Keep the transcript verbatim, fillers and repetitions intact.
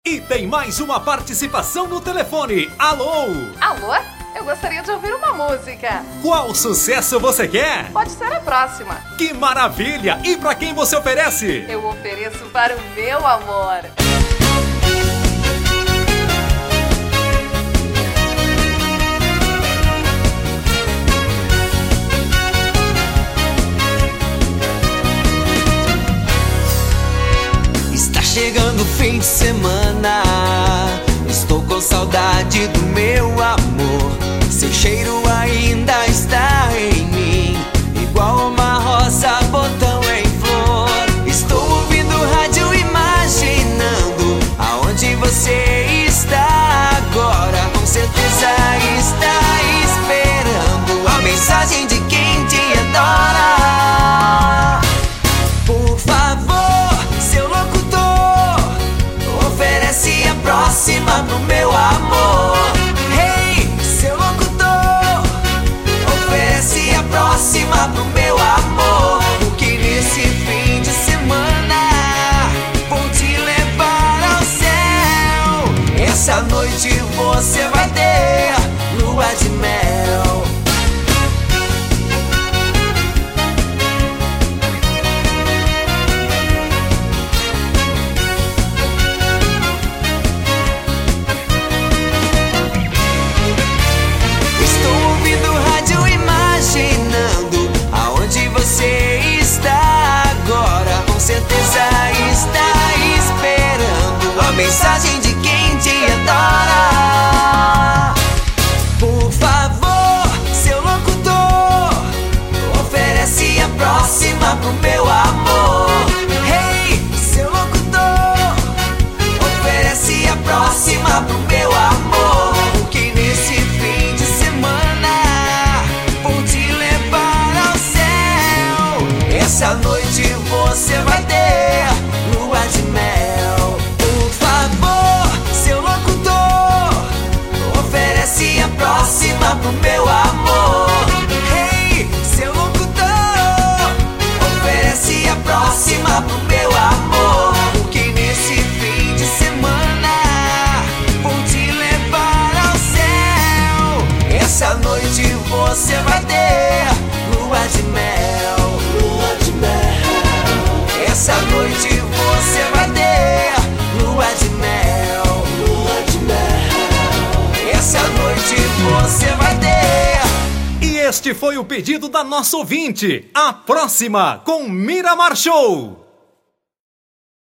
E tem mais uma participação no telefone. Alô? Alô? Eu gostaria de ouvir uma música. Qual sucesso você quer? Pode ser a próxima. Que maravilha! E pra quem você oferece? Eu ofereço para o meu amor. Está chegando o fim de semana, estou com saudade do meu amor. Seu cheiro ainda está em mim, igual uma rosa, botão em flor. Estou ouvindo rádio, imaginando aonde você está agora. Com certeza está esperando a mensagem de quem te adora. Por favor, seu locutor, oferece a próxima pro meu amor. Hey, seu locutor, oferece a próxima pro meu amor. Porque nesse fim de semana vou te levar ao céu. Essa noite você vai ter lua de mel. Mensagem de quem te adora. Por favor, seu locutor, oferece a próxima pro meu amor. Hey, seu locutor, oferece a próxima pro meu amor. Porque nesse fim de semana vou te levar ao céu. Essa noite você vai ter lua de mel. A próxima pro meu amor. Hey, seu locutor, oferece a próxima pro meu amor. Porque nesse fim de semana vou te levar ao céu. Essa noite você vai ter lua de mel. Lua de mel. Essa noite você vai ter lua de mel. Lua de mel. Essa noite você vai ter. E este foi o pedido da nossa ouvinte. A próxima com Miramar Show.